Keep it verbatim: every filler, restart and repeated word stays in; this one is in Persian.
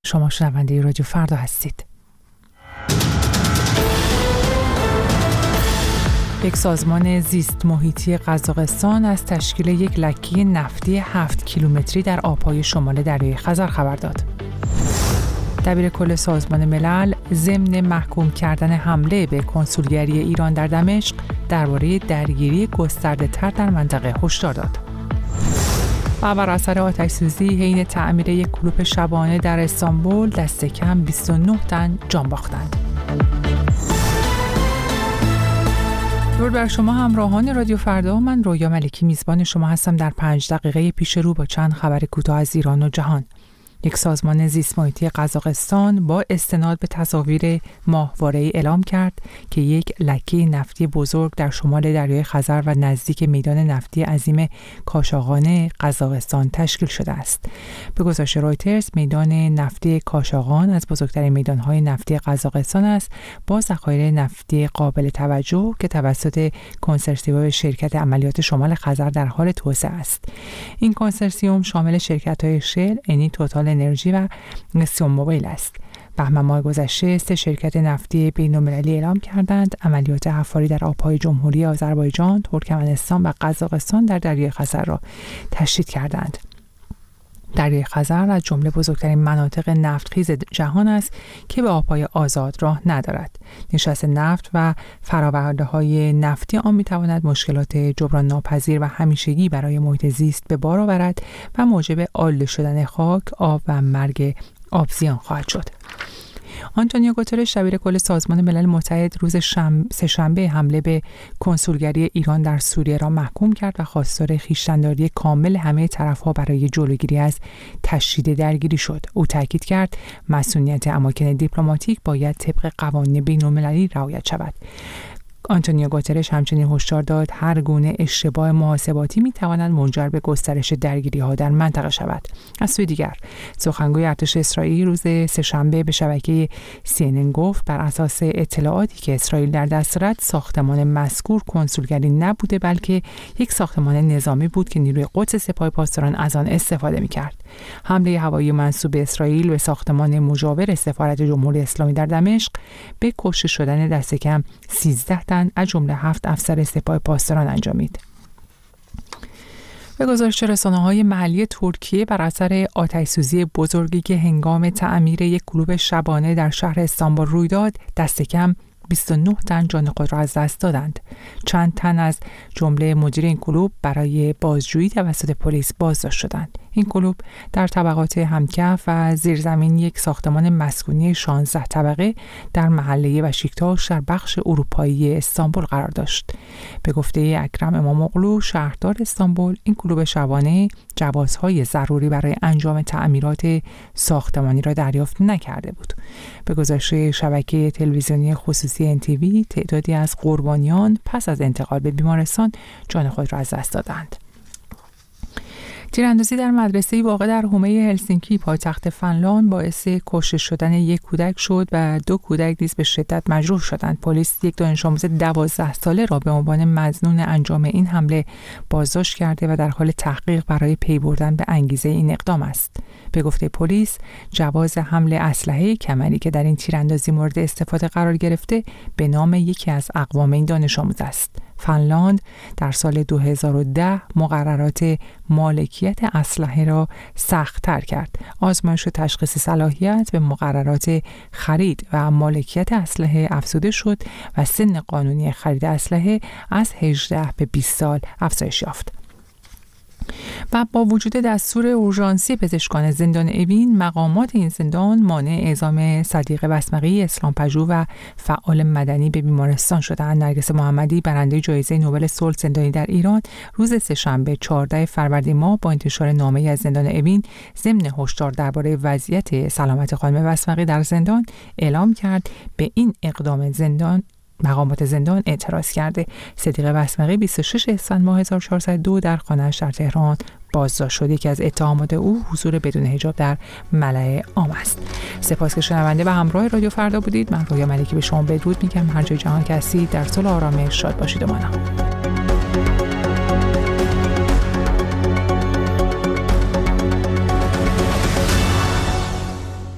شما شنونده رادیو فردا هستید. یک سازمان زیست محیطی قزاقستان از تشکیل یک لکه نفتی هفت کیلومتری در آبهای شمال دریای خزر خبر داد. دبیر کل سازمان ملل ضمن محکوم کردن حمله به کنسولگری ایران در دمشق درباره درگیری گسترده‌تر در منطقه هشدار داد. و بر اثر آتش‌سوزی حین تعمیر یک کلوپ شبانه در استانبول دست کم بیست و نه تن جان باختند. درود بر شما همراهان رادیو فردا. من رویا ملکی میزبان شما هستم در پنج دقیقه پیش رو با چند خبر کوتاه از ایران و جهان. یک سازمان زیست محیطی قزاقستان با استناد به تصاویر ماهواره‌ای اعلام کرد که یک لکه نفتی بزرگ در شمال دریای خزر و نزدیک میدان نفتی عظیم کاشاغان قزاقستان تشکیل شده است. به گزارش رویترز، میدان نفتی کاشاغان از بزرگترین میدان‌های نفتی قزاقستان است با ذخایر نفتی قابل توجه که توسط کنسرسیوم شرکت عملیات شمال خزر در حال توسعه است. این کنسرسیوم شامل شرکت‌های شل، انی توتال انرژی و سیوم موبیل است. بهمن ماه گذشته سه شرکت نفتی بین‌المللی اعلام کردند عملیات حفاری در آبهای جمهوری آذربایجان، ترکمنستان و قزاقستان در دریای خزر را تشدید کردند. دریای خزر از جمله بزرگترین مناطق نفتخیز جهان است که به آبهای آزاد راه ندارد. نشست نفت و فرآورده‌های نفتی آن می‌تواند مشکلات جبران ناپذیر و همیشگی برای محیط زیست به بار آورد و موجب آلوده شدن خاک، آب و مرگ آبزیان خواهد شد. آنتونیو گوترش دبیر کل سازمان ملل متحد روز شنبه سه‌شنبه حمله به کنسولگری ایران در سوریه را محکوم کرد و خواستار خویشتن‌داری کامل همه طرف‌ها برای جلوگیری از تشدید درگیری شد. او تاکید کرد مسئولیت اماکن دیپلماتیک باید طبق قوانین بین‌المللی رعایت شود. آنتونیو گوترش همچنین هشدار داد هر گونه اشتباه محاسباتی می‌تواند منجر به گسترش درگیری‌ها در منطقه شود. از سوی دیگر، سخنگوی ارتش اسرائیل روز سه‌شنبه به شبکه سی ان ان گفت بر اساس اطلاعاتی که اسرائیل در دست دارد ساختمان مذکور کنسولگری نبوده بلکه یک ساختمان نظامی بود که نیروی قدس سپاه پاسداران از آن استفاده می‌کرد. حمله هوایی منسوب به اسرائیل به ساختمان مجاور سفارت جمهوری اسلامی در دمشق به کشته شدن دست کم سیزده تن از جمله هفت افسر سپاه پاسداران انجامید. به گزارش رسانه‌های محلی ترکیه بر اثر آتش‌سوزی بزرگی که هنگام تعمیر یک کلوب شبانه در شهر استانبول روی داد، دست کم بیست و نه تن جان خود را از دست دادند. چند تن از جمله مدیر این کلوب برای بازجویی توسط پلیس بازداشت شدند. این کلوب در طبقات همکف و زیرزمین یک ساختمان مسکونی شانزده طبقه در محله بشیکتاش در بخش اروپایی استانبول قرار داشت. به گفته اکرم اماموغلو شهردار استانبول، این کلوب شبانه جوازهای ضروری برای انجام تعمیرات ساختمانی را دریافت نکرده بود. به گزارش شبکه تلویزیونی خصوصی ان تی وی، تعدادی از قربانیان پس از انتقال به بیمارستان جان خود را از دست دادند. تیراندازی در مدرسه‌ای واقع در حومه هلسینکی پایتخت فنلاند باعث کشته شدن یک کودک شد و دو کودک نیز به شدت مجروح شدند. پلیس یک دانش آموز دوازده ساله را به عنوان مظنون انجام این حمله بازداشت کرده و در حال تحقیق برای پی بردن به انگیزه این اقدام است. به گفته پلیس، جواز حمل اسلحه کمری که در این تیراندازی مورد استفاده قرار گرفته به نام یکی از اقوام این دانش آموز است. فنلاند در سال دو هزار و ده مقررات مالکیت اسلحه را سخت‌تر کرد. آزمایش و تشخیص صلاحیت به مقررات خرید و مالکیت اسلحه افزوده شد و سن قانونی خرید اسلحه از هجده به بیست سال افزایش یافت. و با وجود دستور اورژانسی پزشکان زندان اوین، مقامات این زندان مانع اعزام صدیقه بسمقی، اسلام‌پژوه و فعال مدنی به بیمارستان شدند. نرگس محمدی، برنده جایزه نوبل صلح زندانی در ایران، روز سه‌شنبه چهاردهم فروردین ماه با انتشار نامه‌ای از زندان اوین ضمن هشدار درباره وضعیت سلامت خانم بسمقی در زندان اعلام کرد به این اقدام زندان مقامات زندان اعتراض کرده. صدیقه بسمقی بیست و شش اسفند ماه هزار و چهارصد و دو در خانه‌اش در تهران بازداشت شده که از اتهامات او حضور بدون حجاب در ملأ عام است. سپاس که شنونده و همراه رادیو فردا بودید. من رویا ملکی به شما بدرود میگم. هر جای جهان که هستید در صلح و آرامش شاد باشید و مانا.